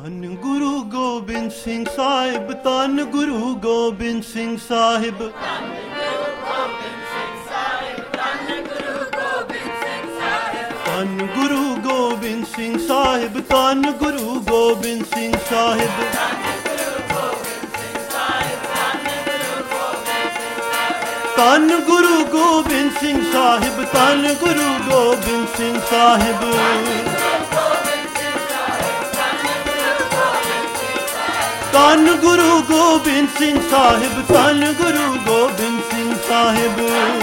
ਧੰਨ ਗੁਰੂ ਗੋਬਿੰਦ ਸਿੰਘ ਸਾਹਿਬ, ਧੰਨ ਗੁਰੂ ਗੋਬਿੰਦ ਸਿੰਘ ਸਾਹਿਬ। ਧੰਨ ਗੁਰੂ ਗੋਬਿੰਦ ਸਿੰਘ ਸਾਹਿਬ, ਧੰਨ ਗੁਰੂ ਗੋਬਿੰਦ ਸਿੰਘ ਸਾਹਿਬ। ਧੰਨ ਗੁਰੂ ਗੋਬਿੰਦ ਸਿੰਘ ਸਾਹਿਬ, ਧੰਨ ਗੁਰੂ ਗੋਬਿੰਦ ਸਿੰਘ ਸਾਹਿਬ। ਧੰਨ ਗੁਰੂ ਗੋਬਿੰਦ ਸਿੰਘ ਸਾਹਿਬ, ਧੰਨ ਗੁਰੂ ਗੋਬਿੰਦ ਸਿੰਘ ਸਾਹਿਬ।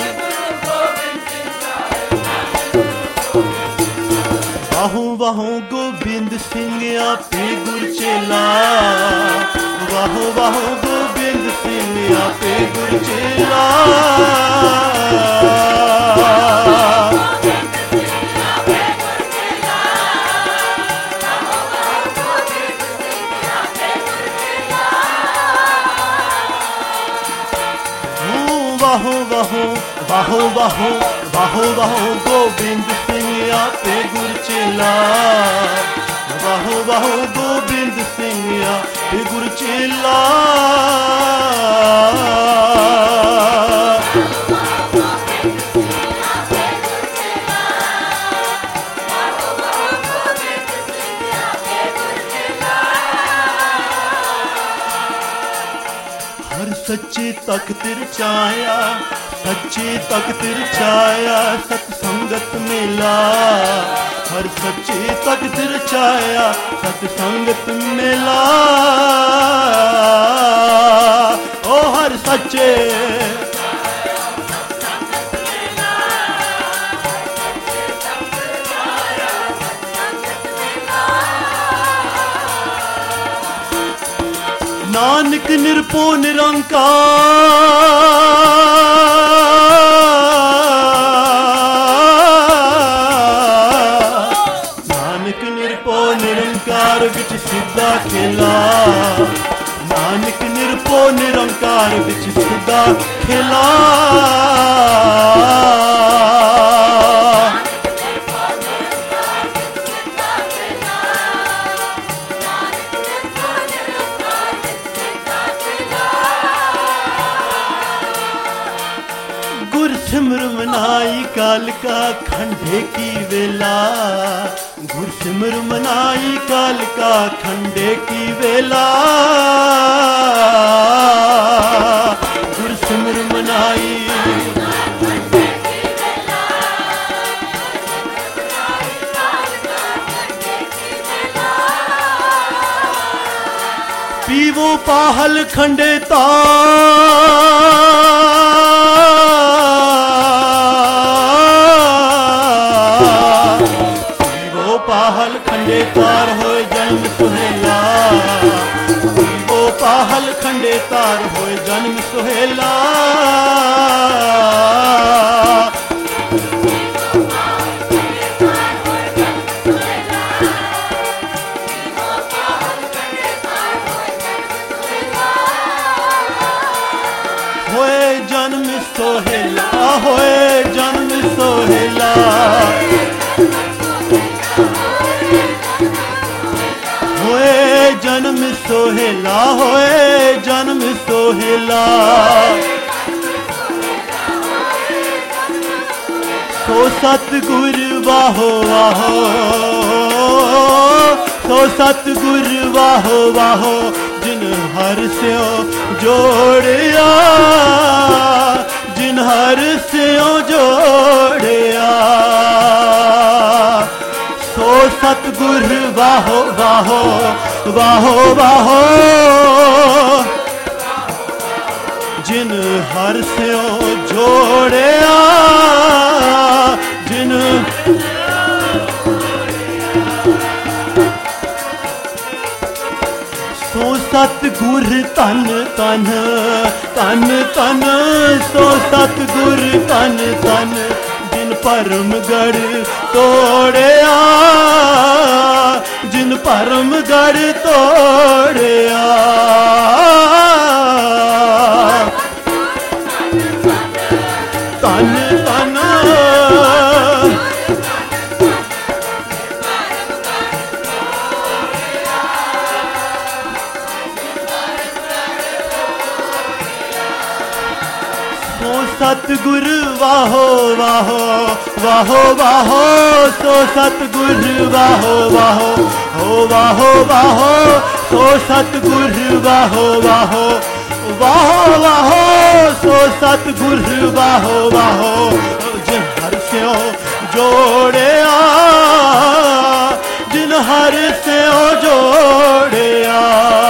ਵਾਹੋ ਵਾਹੋ ਗੋਬਿੰਦ ਸਿੰਘ ਆਪੇ ਗੁਰ ਚੇਲਾ, ਵਾਹੋ ਵਾਹੋ ਗੋਬਿੰਦ ਸਿੰਘ ਆਪੇ ਗੁਰ ਚੇਲਾ। ਵਾਹੋ ਵਾਹੋ ਵਾਹੋ ਵਾਹੋ ਵਾਹੋ ਵਾਹੋ ਗੋਬਿੰਦ ਸਿੰਘ ਆਪੇ ਗੁਰ ਚੇਲਾ, ਵਾਹੋ ਵਾਹੋ ਗੋਬਿੰਦ ਸਿੰਘ ਆਪੇ ਗੁਰ ਚੇਲਾ। ਹਰ ਸੱਚੇ ਤਖਤ ਰਚਾਇਆ, ਸੱਚੇ ਤਖਤ ਰਚਾਇਆ ਸਤ ਸੰਗਤ ਮੇਲਾ। ਹਰ ਸੱਚੇ ਤਖਤ ਰਚਾਇਆ ਸਤ ਸੰਗਤ ਮੇਲਾ। ਓ ਹਰ ਸੱਚੇ ਨਾਨਕ ਨਿਰਭਉ ਨਿਰੰਕਾਰ, ਨਾਨਕ ਨਿਰਭਉ ਨਿਰੰਕਾਰ ਵਿੱਚ ਸਿੱਧਾ ਖੇਲਾ। ਨਾਨਕ ਨਿਰਭਉ ਨਿਰੰਕਾਰ ਵਿੱਚ ਸਿੱਧਾ ਖੇਲਾ। गुर सिमर मनाई काल का खंडे की वेला, गुर सिमर मनाई काल का खंडे की वेला। गुर सिमर मनाई पीवो पाहल खंडे पाहल खंडे तार होए जन्म सुहेला। वो पाहल खंडे तार होए जन्म सुहेला। होए जन्म सोहेला, होए जन्म सोहेला। होए जन्म सोहेला, होए जन्म सोहेला। सो सतगुर वाहो वाहो, सो सतगुर वाहो वाहो जिन हर स्यो जोड़िया, जिन हर स्यो जोड़िया। सो सतगुर वाहो वाहो वाहो वाहो जिन हर स्यो जोड़िया, जिन सो सतगुर तन तन तन तन। सो सतगुर तन तन जिन परमगढ़ तोड़िया, जिन परमगढ़ तोड़िया। तन तन वाहो वाहो वाहो वाहो सो सतगुर वाहो वाहो हो वाहो वाहो सो सतगुर वाहो वाहो वाहो वाहो सो सतगुर वाहो वाहो जिन हर स्यों जोड़िया जिन हर स्यों जोड़िया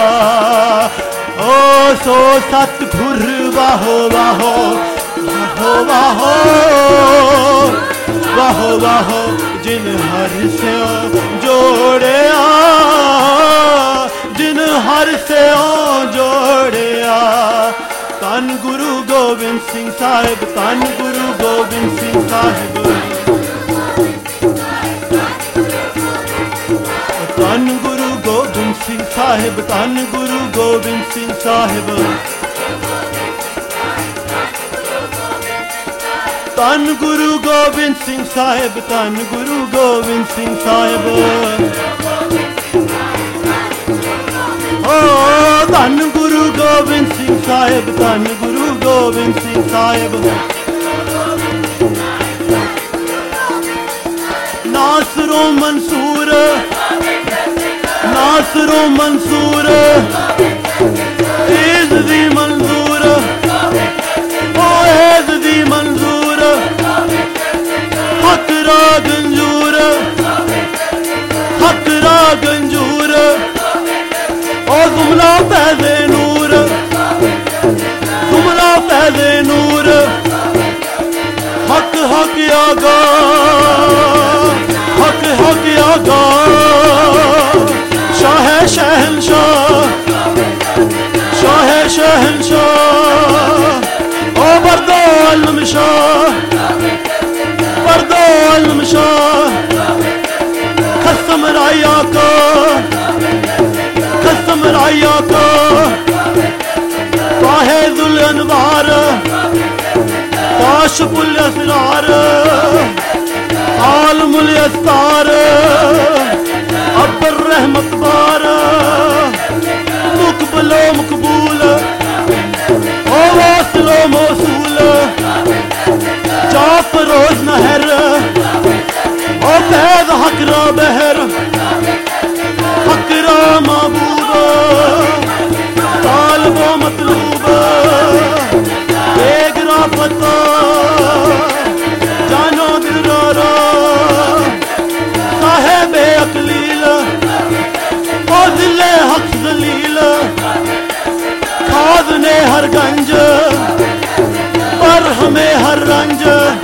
ओ सो सतगुर वाहो वाहो वाहो वाहो वाहो वाहो जिन हर स्यों जोड़िया जिन हर स्यों जोड़िया धन गुरु गोबिंद सिंह साहिब धन गुरु गोबिंद सिंह साहिब धन गुरु गोबिंद सिंह साहिब धन गुरु गोबिंद सिंह साहिब धन गुरु गोबिंद सिंह साहिब धन गुरु गोबिंद सिंह साहिब ओ धन गुरु गोबिंद सिंह साहिब धन गुरु गोबिंद सिंह साहिब नासरो मंसूर नासरो मंसूर ऐज़ दी मंजूर ओ ऐज़ दी मंजूर हक रा गंजूर हक रा गंजूर ओ जुमला फैज़े नूर जुमला फैज़े नूर हक हक आगा हक हक आगा शाह शहनशाह शाह शहनशाह ओ बर्दो अलम शाह बर्दो अलम शाह खसम राया का खसम राया का वाहिदुल अनवार काशफुल असरार आलमुल अस्तार अब्बर रहमत बार मुकबलो मकबूल ओ वासलो मौसूल चाप रोज नहर ओ फैज़ हकरा बहर हकरा महबूब तालबो मतलूब बेगरा पता जानो दिलारा साहेब अकलील ओ दिले हक जलील खाद ने हर गंज पर हमें हर रंज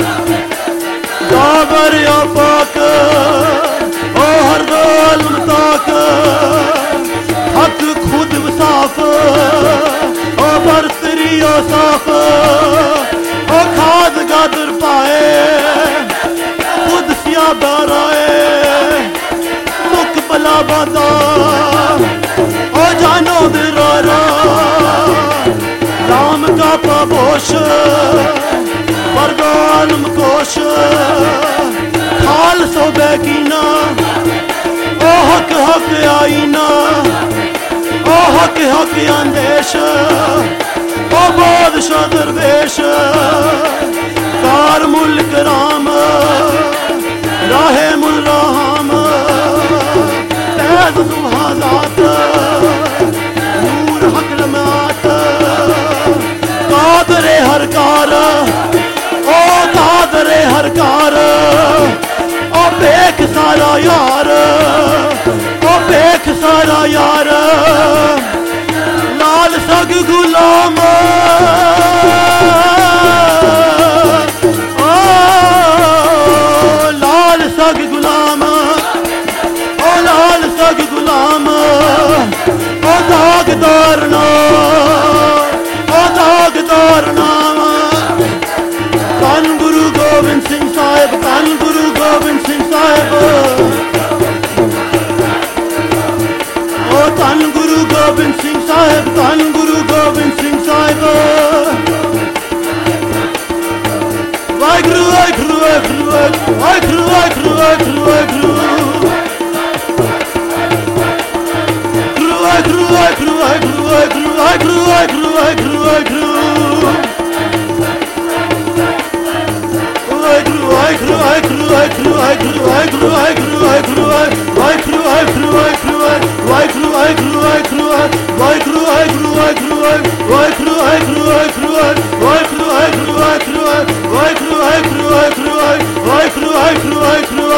गाबर या पाक ओ हर दोल मुताक हक खुद साफ ओ बरतरी ओ साफ ओ खाद गादर पाए खुद सिया बाराए मुक बला बादा ओ जानो दिरारा राम का पाबोश बरगालम कोश खाल सो बैकीना ओ हक हक आईना ओ हक हक अंदेश ओ बादशाह दरवेश कार मुल्क राम राहे मुल राम तैज सुहाजात नूर हक लमात कादरे हर कार ओ कादरे हर कार ओ बेख सारा यार ओ बेख सारा यार लाल सग गुलाम ओ लाल सग गुलाम ओ लाल सग गुलाम ओ दागदार नाम धन गुरु गोबिंद सिंह साहिब धन गुरु गोबिंद सिंह साहिब ओ धन गुरु गोबिंद सिंह साहिब धन गुरु गोबिंद सिंह साहिब वाहिगुरु वाहिगुरु वाहिगुरु वाहिगुरु वाहिगुरु वाहिगुरु वाहिगुरु वाहिगुरु वाहिगुरु वाहिगुरु वाहिगुरु वाहिगुरु वाहिगुरु वाहिगुरु वाहिगुरु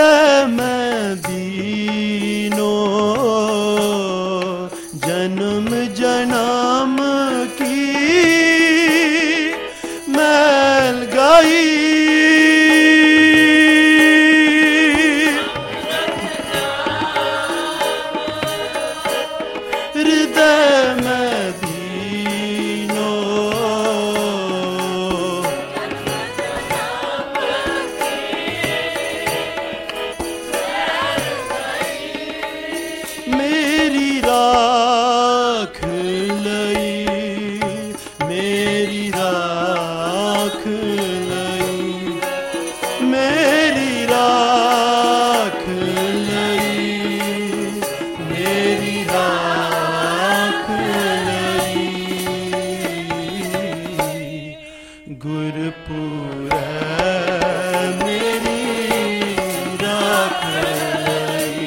हृदय में दीनो जन्म जन्म की मैल गई। हृदय में दीनो मेरी राख लई, मेरी राख लई, मेरी राख लई, मेरी राख लई। गुरपुर मेरी राख लई,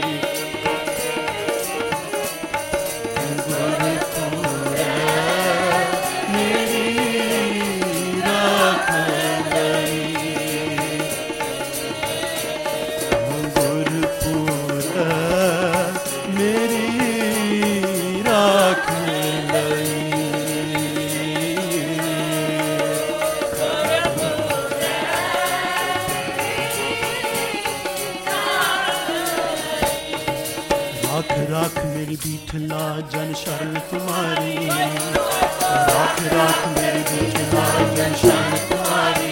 गुरपुर मेरी राख लई, गुरपुर मेरी राख लई। राख राख मेरी बीठला जन शरण तुम्हारी, राख राख मेरी बीठला जन शरण तुम्हारी।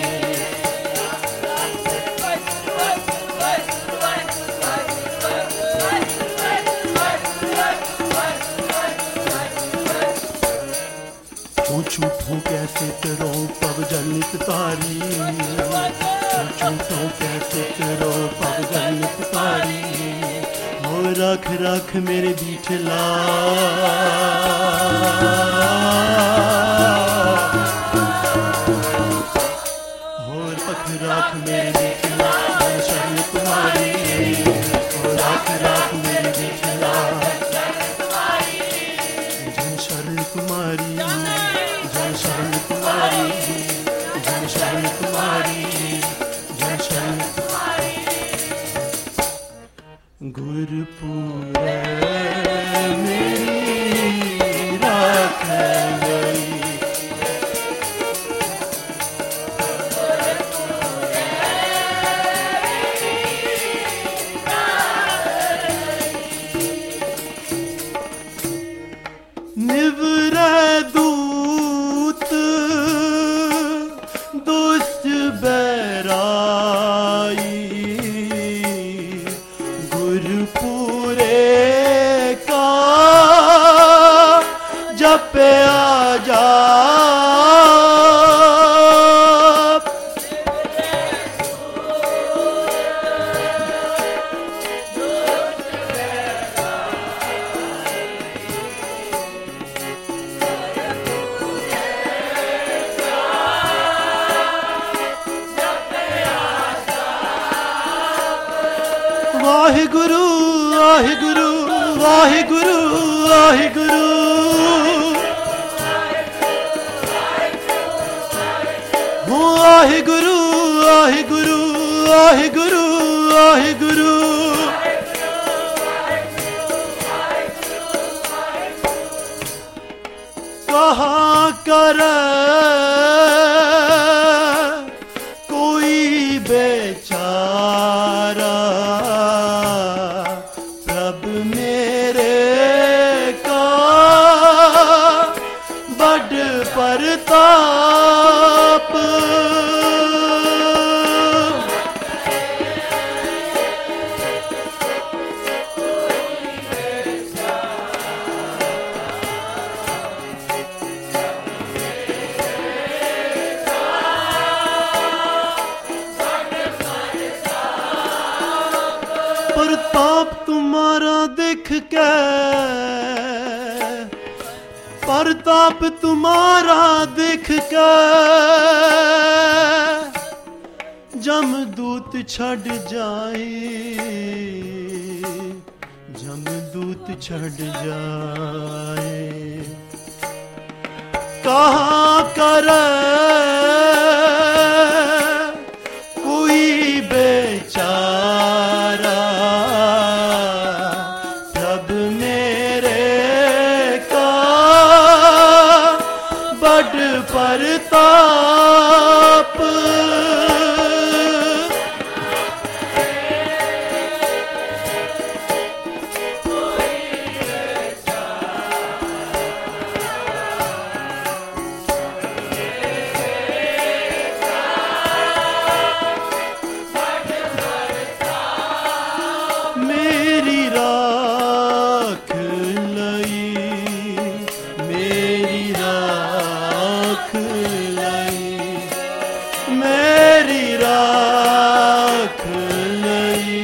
झूठों कैसे तेरो पग जनित तारी, झूठों कैसे तेरो पग जनित तारी। हो रख रख मेरे बीठला, हो रख रख मेरे बीठला जन शरण तुम्हारी, हो रख रख मेरे बीठला जन शरण तुम्हारी, जन शरण तुम्हारी, जन शरण तुम्हारी, जन शरण तुम्हारी। गुरपुर मेरी राख लई, निवरै दूत दुष्ट बैराई, गुरपुरे का जपया जाप। वाहिगुरु वाहिगुरु वाहिगुरु वाहिगुरु, वाहिगुरु वाहिगुरु वाहिगुरु वाहिगुरु। कहाँ कर कोई बेचारा, प्रभ मेरे का बड़ परताप। परताप तुम्हारा देख के, परताप तुम्हारा देख के जमदूत छड़ जाए, जमदूत छड़ जाए। कहाँ कर कोई बेचारा, प्यारा प्रभ मेरे का बड़ परताप मेरी राख लई मेरी राख लई मेरी राख लई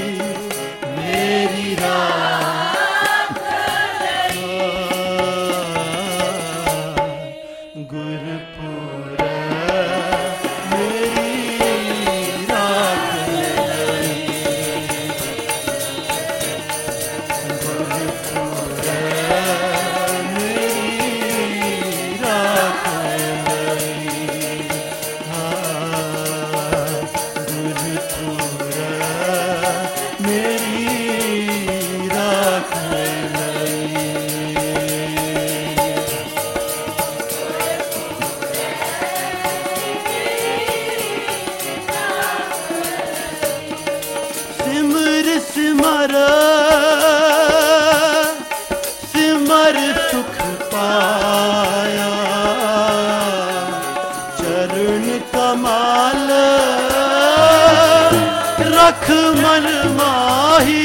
मेरी राख गुरपुर मेरी राख सिमर सिमर सिमर सुख पाया चरण कमाल रख मन माही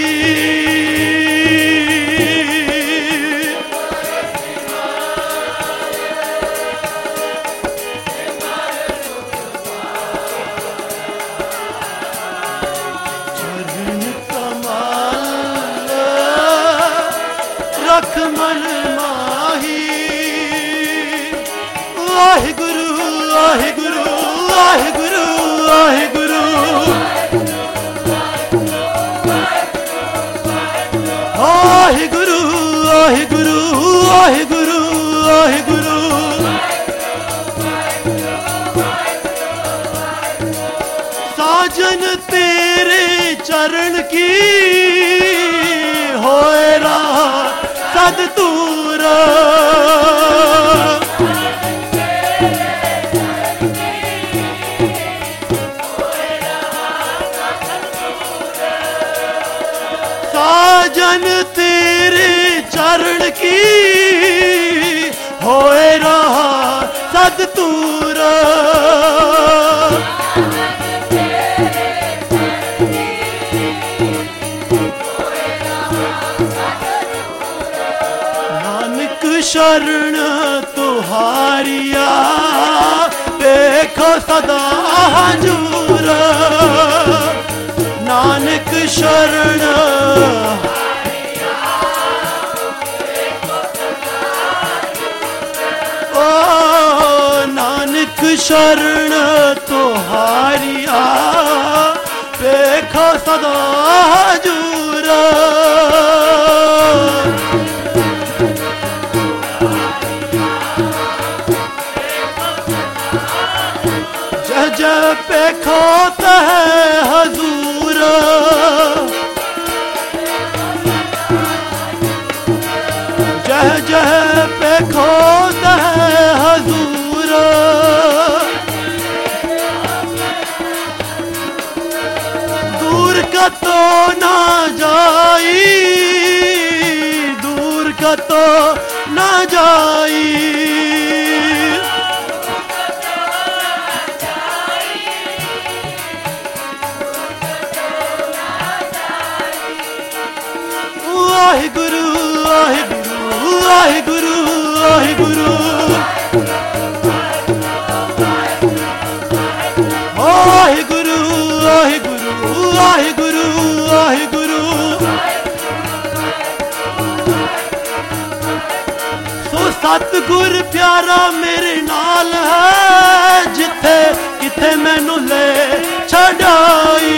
रख मन माही वाहिगुरु वाहिगुरु वाहिगुरु वाहिगुरु वाहिगुरु वाहिगुरु वाहिगुरु वाहिगुरु साजन तेरे चरण की होए रहा सद दूर साजन तेरे चरण की होए रहा सद दूर शरण तुहारिया देखो सदा हजूर नानक शरण ओ नानक शरण तुहारिया देखो सदा हजूर जब पे खोता है हजूर जह जह पे खोता है हजूर दूर का तो ना जाई दूर का तो ना जाई वाहिगुरु वाहिगुरु वाहिगुरु वाहिगुरु वाहिगुरु वाहिगुरु वाहिगुरु वाहिगुरु सो सतगुर प्यारा मेरे नाल है जिथे किथे मैनू ले छड़ाई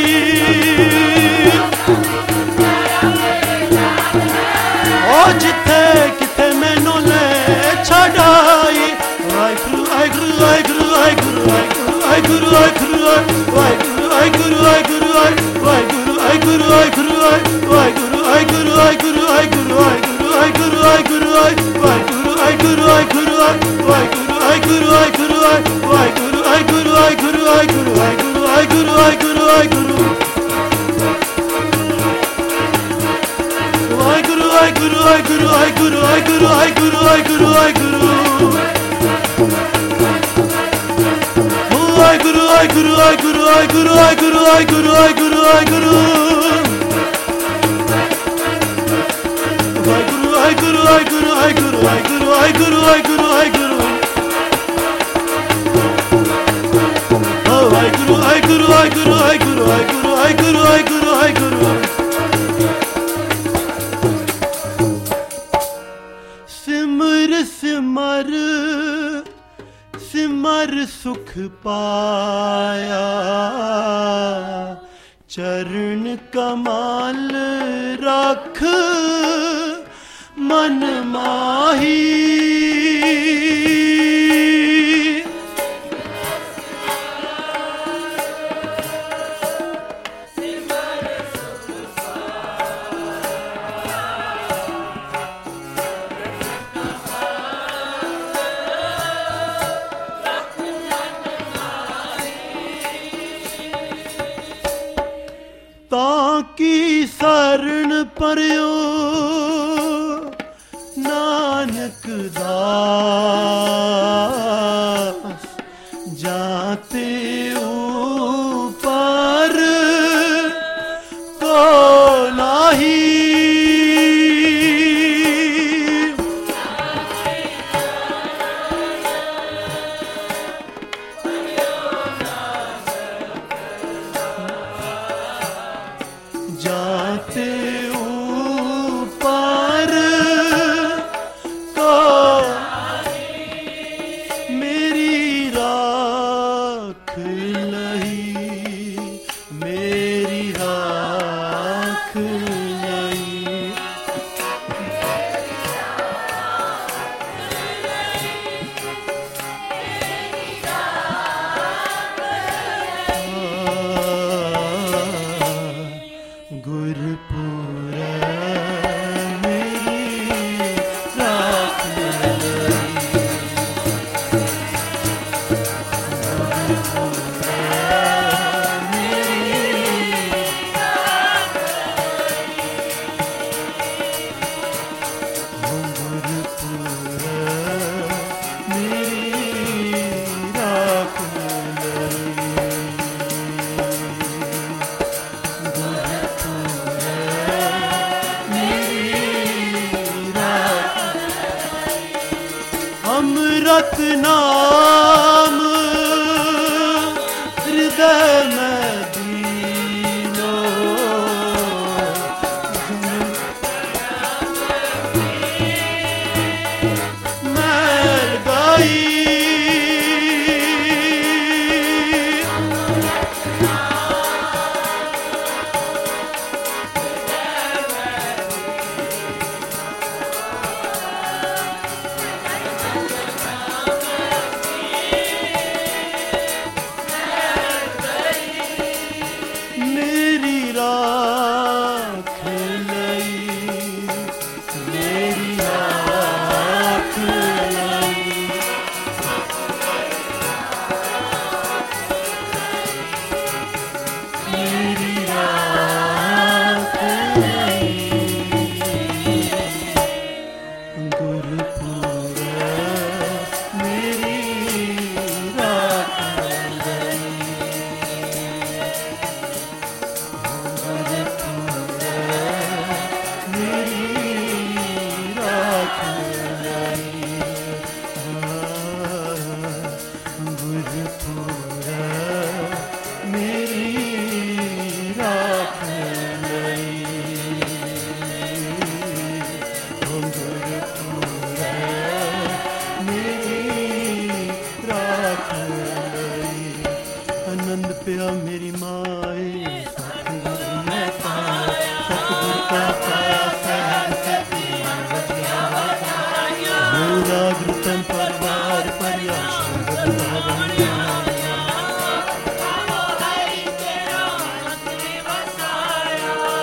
जिथे किथे मैनू ले छड़ाई वाहिगुरु वाहिगुरु वाहिगुरु वाहिगुरु वाहिगुरु वाहिगुरु वाहिगुरु वाहिगुरु वाहिगुरु वाहिगुरु वाहिगुरु वाहिगुरु सिमर सिमर सिमर सुख पाया, चरण कमाल रख मन माही। ताकी शरण परयो नानक दास, जाते ऊपर तो नाही। जाते ऊपर तो मेरी राख लही, मेरी राख लही। गुरपुर मेरी राख अमृत नाम हृदय में दीनो, मैं गाई।